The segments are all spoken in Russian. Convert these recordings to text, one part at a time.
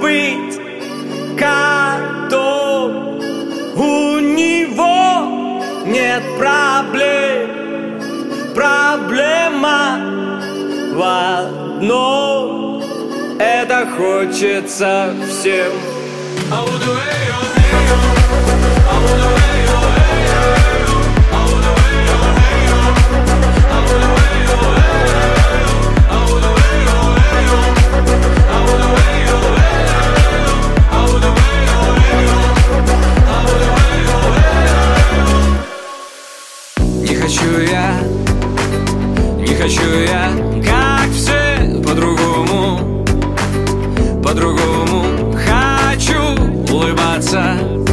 быть котом. У него нет проблем. Проблема в одном: это хочется всем. Не хочу я, как все, по-другому. Хочу улыбаться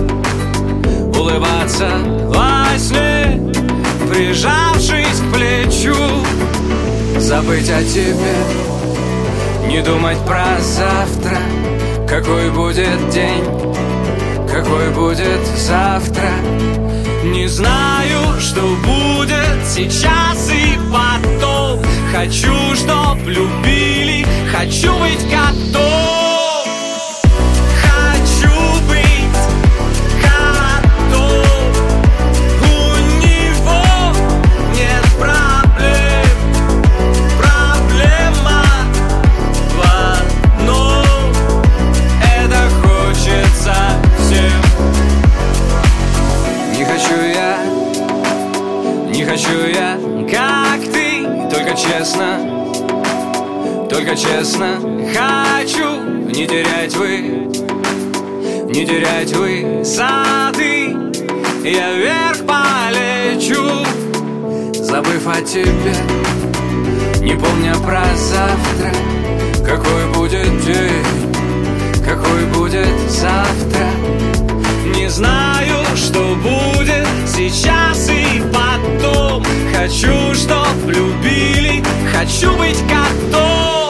во сне, прижавшись к плечу. Забыть о тебе, не думать про завтра. Какой будет день, какой будет завтра. Не знаю, что будет сейчас и потом. Хочу, чтоб любили, хочу быть котом. Хочу быть котом. У него нет проблем. Проблема в одном: это хочется всем. Не хочу я, как ты, только честно хочу не терять высоты. Я вверх полечу, забыв о тебе, не помня про завтра. Какой будет день, какой будет завтра. Не знаю, что будет сейчас и потом. Хочу, чтоб любили, хочу быть котом.